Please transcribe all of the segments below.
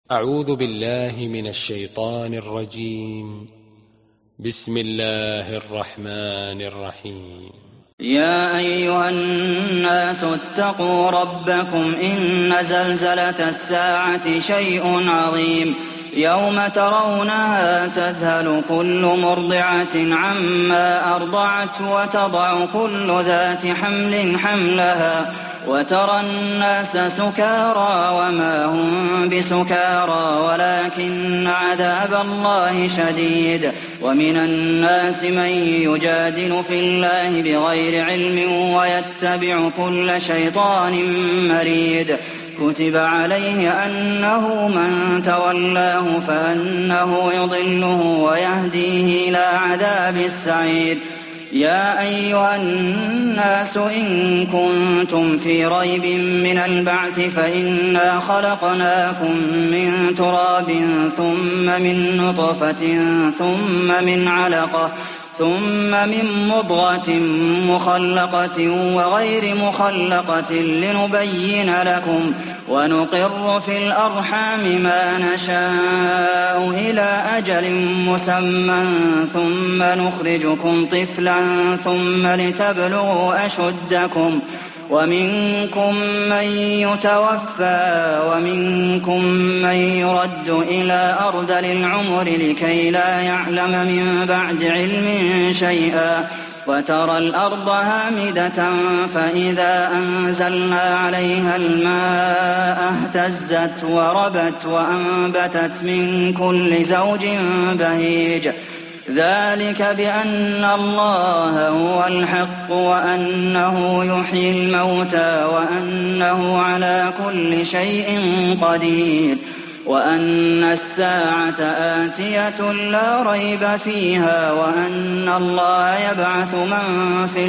أعوذ بالله من الشيطان الرجيم. بسم الله الرحمن الرحيم. يا أيها الناس اتقوا ربكم إن زلزلة الساعة شيء عظيم يوم ترونها تذهل كل مرضعة عما أرضعت وتضع كل ذات حمل حملها وترى الناس سكارى وما هم بسكارى ولكن عذاب الله شديد. ومن الناس من يجادل في الله بغير علم ويتبع كل شيطان مريد. كتب عليه أنه من تولاه فأنه يضله ويهديه إلى عذاب السعير. يا أيها الناس إن كنتم في ريب من البعث فإنا خلقناكم من تراب ثم من نطفة ثم من علقة ثم من مضغة مخلقة وغير مخلقة لنبين لكم ونقر في الأرحام ما نشاء إلى أجل مسمى ثم نخرجكم طفلا ثم لتبلغوا أشدكم ومنكم من يتوفى ومنكم من يرد إلى أرذل العمر لكي لا يعلم من بعد علم شيئا. وترى الأرض هامدة فإذا أنزلنا عليها الماء اهتزت وربت وأنبتت من كل زوج بهيج. ذلك بأن الله هو الحق وأنه يحيي الموتى وأنه على كل شيء قدير وأن الساعة آتية لا ريب فيها وأن الله يبعث من في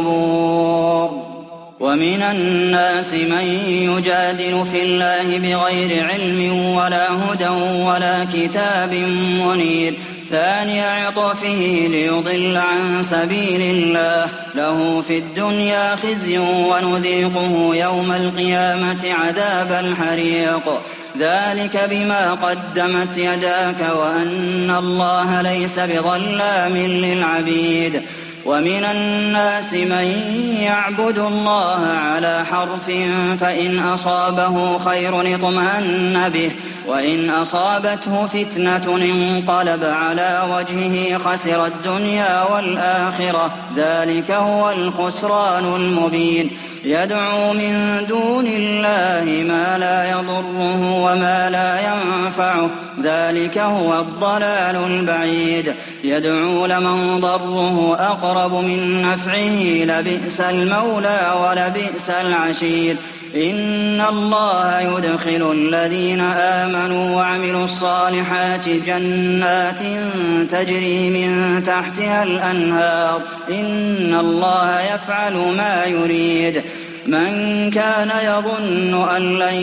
القبور. ومن الناس من يجادل في الله بغير علم ولا هدى ولا كتاب منير. ثاني عطفه ليضل عن سبيل الله له في الدنيا خزي ونذيقه يوم القيامة عذاب الحريق. ذلك بما قدمت يداك وأن الله ليس بظلام للعبيد. ومن الناس من يعبد الله على حرف فإن أصابه خير اطمأن به وإن أصابته فتنة انقلب على وجهه خسر الدنيا والآخرة ذلك هو الخسران المبين. يدعو من دون الله ما لا يضره وما لا ينفعه ذلك هو الضلال البعيد. يدعو لمن ضره أقرب من نفعه لبئس المولى ولبئس العشير. إن الله يدخل الذين آمنوا وعملوا الصالحات جنات تجري من تحتها الأنهار إن الله يفعل ما يريد. من كان يظن أن لن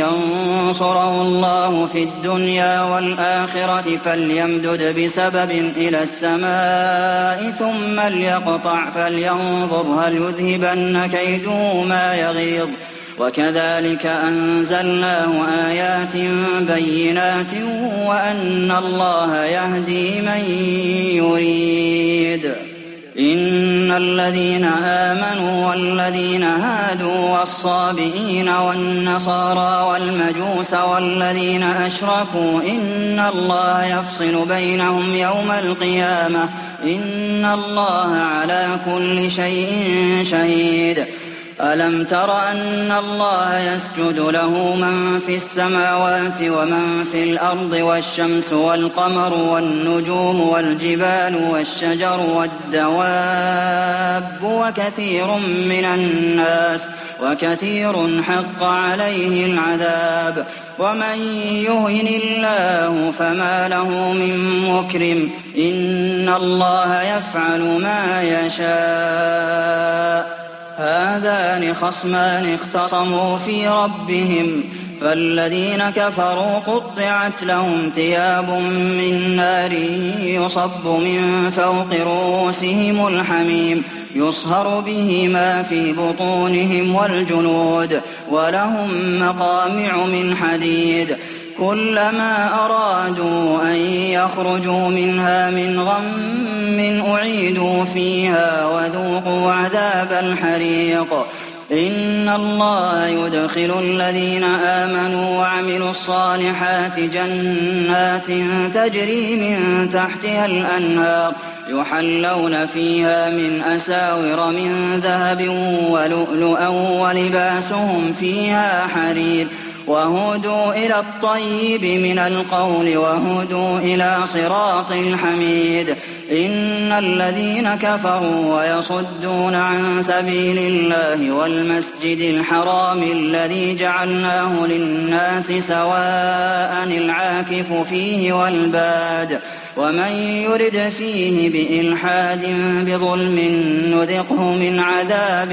ينصره الله في الدنيا والآخرة فليمدد بسبب إلى السماء ثم ليقطع فلينظر هل يذهبن كيده ما يغيظ. وكذلك أنزلناه آيات بينات وأن الله يهدي من يريد. إن الذين آمنوا والذين هادوا والصابئين والنصارى والمجوس والذين أشركوا إن الله يفصل بينهم يوم القيامة إن الله على كل شيء شهيد. ألم تر أن الله يسجد له من في السماوات ومن في الأرض والشمس والقمر والنجوم والجبال والشجر والدواب وكثير من الناس وكثير حق عليه العذاب. ومن يهن الله فما له من مكرم إن الله يفعل ما يشاء. هذان خصمان اختصموا في ربهم فالذين كفروا قطعت لهم ثياب من نار يصب من فوق رؤوسهم الحميم يصهر به ما في بطونهم والجلود ولهم مقامع من حديد كلما أرادوا أن يخرجوا منها من غم أعيدوا فيها وذوقوا عذاب الحريق إن الله يدخل الذين آمنوا وعملوا الصالحات جنات تجري من تحتها الأنهار يحلون فيها من أساور من ذهب ولؤلؤا ولباسهم فيها حرير وهدوا إلى الطيب من القول وهدوا إلى صراط الحميد إن الذين كفروا ويصدون عن سبيل الله والمسجد الحرام الذي جعلناه للناس سواء العاكف فيه والباد ومن يرد فيه بإلحاد بظلم نذقه من عذاب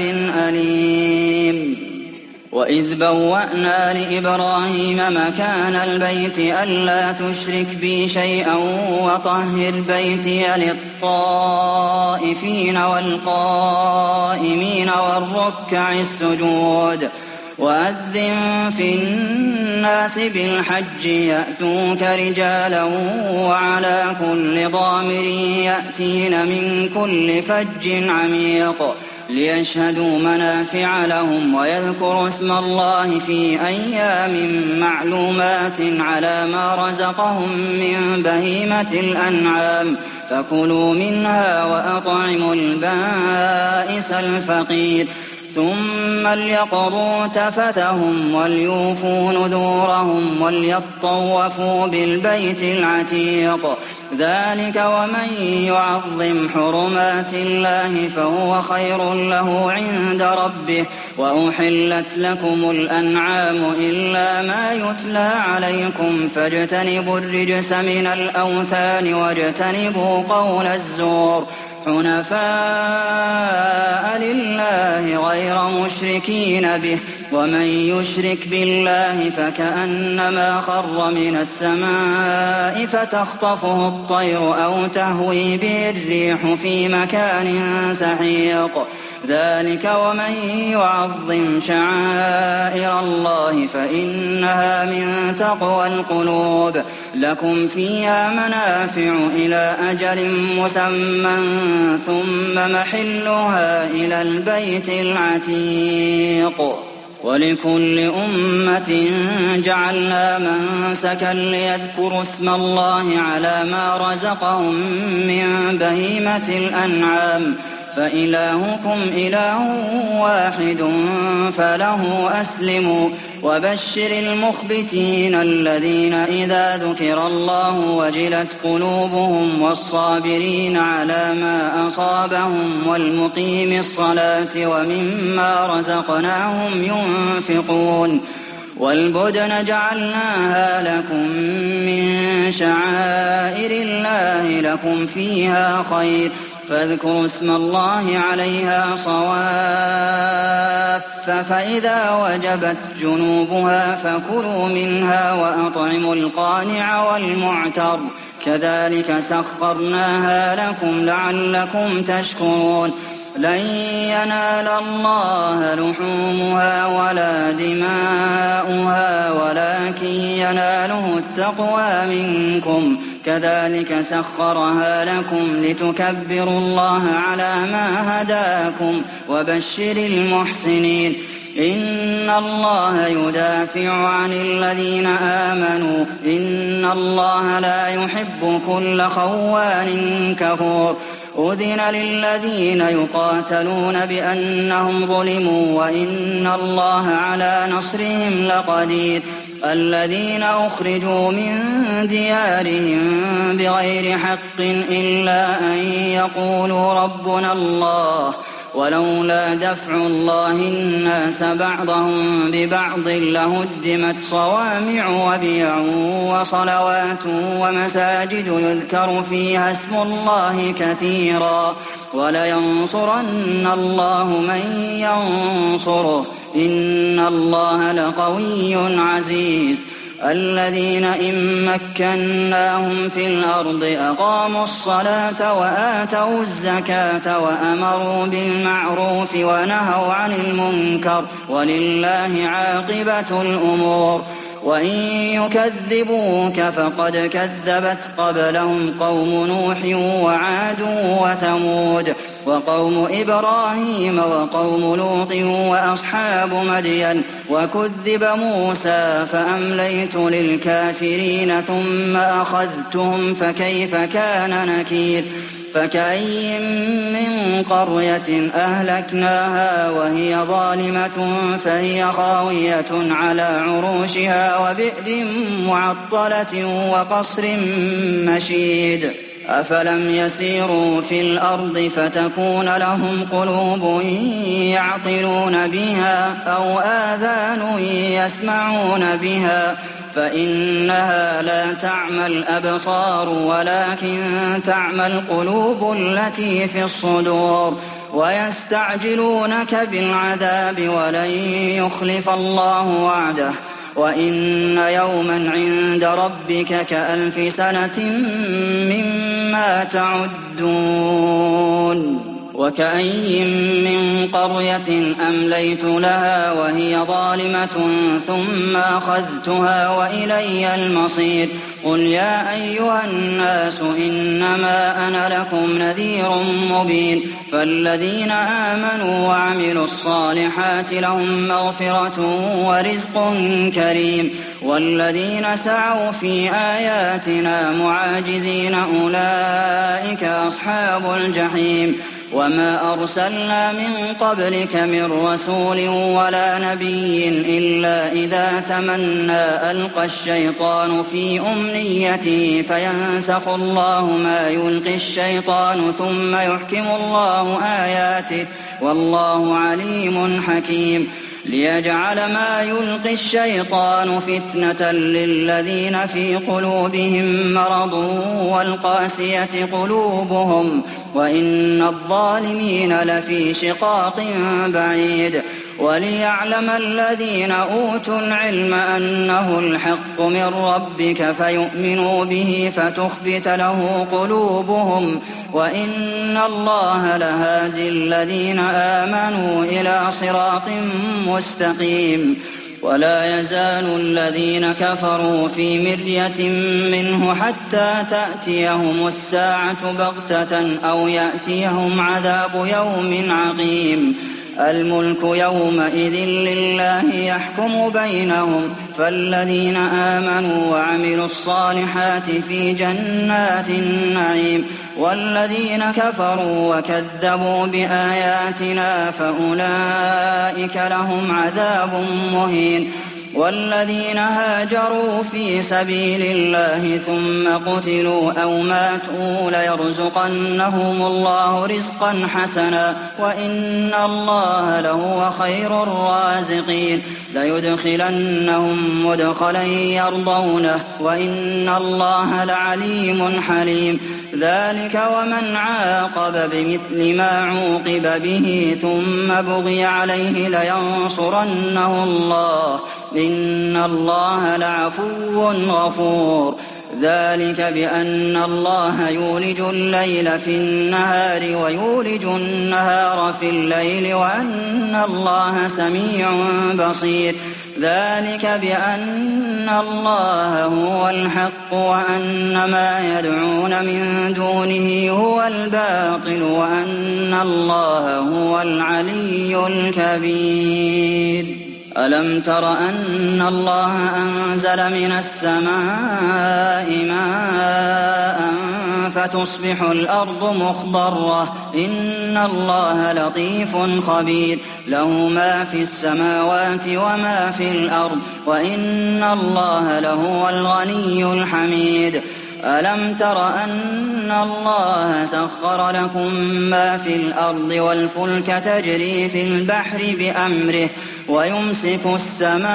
أليم وإذ بوأنا لإبراهيم مكان البيت ألا تشرك بي شيئا وطهر بيتي للطائفين والقائمين والركع السجود وأذن في الناس بالحج يأتوك رجالا وعلى كل ضامر يأتين من كل فج عميق ليشهدوا منافع لهم ويذكروا اسم الله في أيام معلومات على ما رزقهم من بهيمة الأنعام فكلوا منها وأطعموا البائس الفقير ثم ليقضوا تفثهم وليوفوا نذورهم وليطوفوا بالبيت العتيق ذلك ومن يعظم حرمات الله فهو خير له عند ربه وأحلت لكم الأنعام إلا ما يتلى عليكم فاجتنبوا الرجس من الأوثان واجتنبوا قول الزور حنفاء لله غير مشركين به ومن يشرك بالله فكأنما خر من السماء فتخطفه الطير أو تهوي به الريح في مكان سحيق ذلك ومن يعظم شعائر الله فإنها من تقوى القلوب لكم فيها منافع إلى أجل مسمى ثم محلها إلى البيت العتيق ولكل أمة جعلنا منسكا ليذكروا اسم الله على ما رزقهم من بهيمة الأنعام فإلهكم إله واحد فله أسلموا وبشر المخبتين الذين إذا ذكر الله وجلت قلوبهم والصابرين على ما أصابهم والمقيم الصلاة ومما رزقناهم ينفقون والبدن جعلناها لكم من شعائر الله لكم فيها خير فاذكروا اسم الله عليها صواف فإذا وجبت جنوبها فكلوا منها وأطعموا القانع والمعتر كذلك سخرناها لكم لعلكم تشكرون لن ينال الله لحومها ولا دماؤها ولكن يناله التقوى منكم كذلك سخرها لكم لتكبروا الله على ما هداكم وبشر المحسنين إن الله يدافع عن الذين آمنوا إن الله لا يحب كل خوان كفور أذن للذين يقاتلون بأنهم ظلموا وإن الله على نصرهم لقدير الذين أخرجوا من ديارهم بغير حق إلا أن يقولوا ربنا الله ولولا دفع الله الناس بعضهم ببعض لهدمت صوامع وبيع وصلوات ومساجد يذكر فيها اسم الله كثيرا ولينصرن الله من ينصره إن الله لقوي عزيز الذين إن مكناهم في الأرض أقاموا الصلاة وآتوا الزكاة وأمروا بالمعروف ونهوا عن المنكر ولله عاقبة الأمور وإن يكذبوك فقد كذبت قبلهم قوم نوح وعاد وثمود وقوم إبراهيم وقوم لوط وأصحاب مدين وكذب موسى فأمليت للكافرين ثم أخذتهم فكيف كان نكير فكأي من قرية أهلكناها وهي ظالمة فهي خاوية على عروشها وبئر معطلة وقصر مشيد أفلم يسيروا في الأرض فتكون لهم قلوب يعقلون بها أو آذان يسمعون بها فإنها لا تعمى الأبصار ولكن تعمى القلوب التي في الصدور ويستعجلونك بالعذاب ولن يخلف الله وعده وإن يوما عند ربك كألف سنة مما تعدون وكأي من قرية أمليت لها وهي ظالمة ثم أخذتها وإلي المصير قل يا أيها الناس إنما أنا لكم نذير مبين فالذين آمنوا وعملوا الصالحات لهم مغفرة ورزق كريم والذين سعوا في آياتنا معاجزين أولئك أصحاب الجحيم وما أرسلنا من قبلك من رسول ولا نبي إلا إذا تمنى ألقى الشيطان في أمنيته فينسخ الله ما يلقي الشيطان ثم يحكم الله آياته والله عليم حكيم ليجعل ما يلقي الشيطان فتنة للذين في قلوبهم مرض والقاسية قلوبهم وإن الظالمين لفي شقاق بعيد وليعلم الذين أوتوا العلم أنه الحق من ربك فيؤمنوا به فتخبت له قلوبهم وإن الله لهادي الذين آمنوا إلى صراط مستقيم ولا يزال الذين كفروا في مرية منه حتى تأتيهم الساعة بغتة أو يأتيهم عذاب يوم عقيم الملك يومئذ لله يحكم بينهم فالذين آمنوا وعملوا الصالحات في جنات النعيم والذين كفروا وكذبوا بآياتنا فأولئك لهم عذاب مهين والذين هاجروا في سبيل الله ثم قتلوا أو ماتوا ليرزقنهم الله رزقا حسنا وإن الله لهو خير الرازقين ليدخلنهم مدخلا يرضونه وإن الله لعليم حليم ذلك ومن عاقب بمثل ما عوقب به ثم بغي عليه لينصرنه الله إن الله لعفو غفور ذلك بأن الله يولج الليل في النهار ويولج النهار في الليل وأن الله سميع بصير ذلك بأن الله هو الحق وأن ما يدعون من دونه هو الباطل وأن الله هو العلي الكبير ألم تر أن الله أنزل من السماء ماء فتصبح الأرض مخضرة إن الله لطيف خبير له ما في السماوات وما في الأرض وإن الله لهو الغني الحميد ألم تر أن الله سخر لكم ما في الأرض والفلك تجري في البحر بأمره ويمسك السماء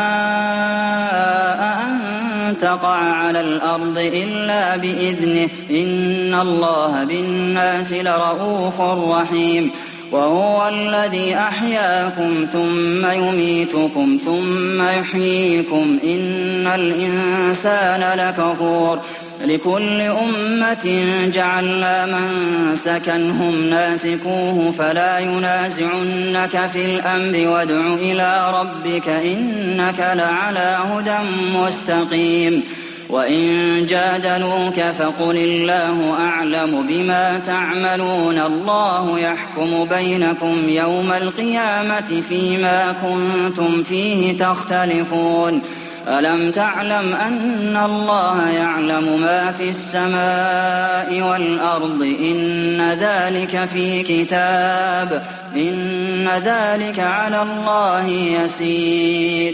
أن تقع على الأرض إلا بإذنه إن الله بالناس لرءوف رحيم وهو الذي أحياكم ثم يميتكم ثم يحييكم إن الإنسان لكفور لكل أمة جعلنا منسكا هم ناسكوه فلا ينازعنك في الأمر وادع إلى ربك إنك لعلى هدى مستقيم وإن جادلوك فقل الله أعلم بما تعملون الله يحكم بينكم يوم القيامة فيما كنتم فيه تختلفون ألم تعلم أن الله يعلم ما في السماء والأرض إن ذلك في كتاب إن ذلك على الله يسير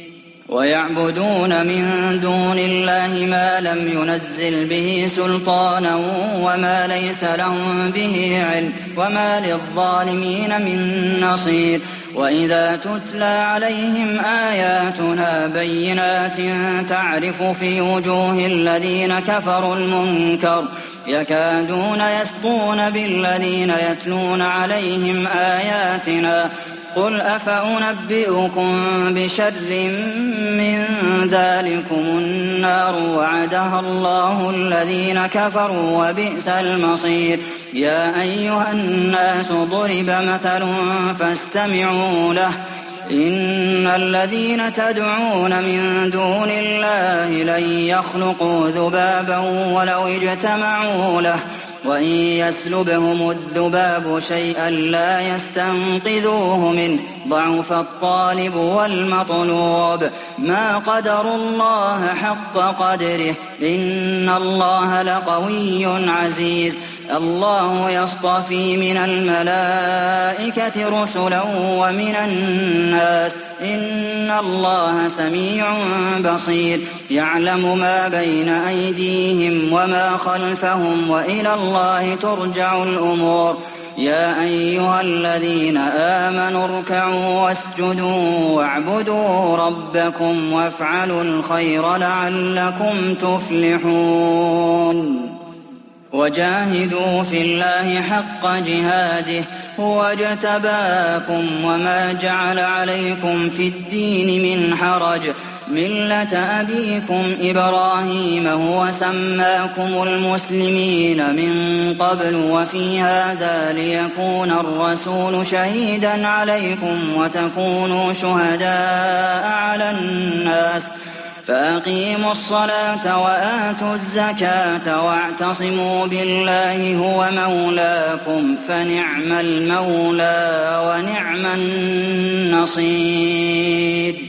ويعبدون من دون الله ما لم ينزل به سلطانا وما ليس لهم به علم وما للظالمين من نصير وإذا تتلى عليهم آياتنا بينات تعرف في وجوه الذين كفروا المنكر يكادون يسطون بالذين يتلون عليهم آياتنا قل أفأنبئكم بشر من ذلكم النار وعدها الله الذين كفروا وبئس المصير يا أيها الناس ضرب مثل فاستمعوا له إن الذين تدعون من دون الله لن يخلقوا ذبابا ولو اجتمعوا له وإن يسلبهم الذباب شيئا لا يستنقذوه منه ضعف الطالب والمطلوب ما قدروا الله حق قدره إن الله لقوي عزيز الله يصطفي من الملائكة رسلا ومن الناس إن الله سميع بصير يعلم ما بين أيديهم وما خلفهم وإلى الله ترجع الأمور يا أيها الذين آمنوا اركعوا واسجدوا واعبدوا ربكم وافعلوا الخير لعلكم تفلحون وجاهدوا في الله حق جهاده هو اجتباكم وما جعل عليكم في الدين من حرج ملة أبيكم إبراهيم هو سماكم المسلمين من قبل وفي هذا ليكون الرسول شهيدا عليكم وتكونوا شهداء على الناس فأقيموا الصلاة وآتوا الزكاة واعتصموا بالله هو مولاكم فنعم المولى ونعم النصير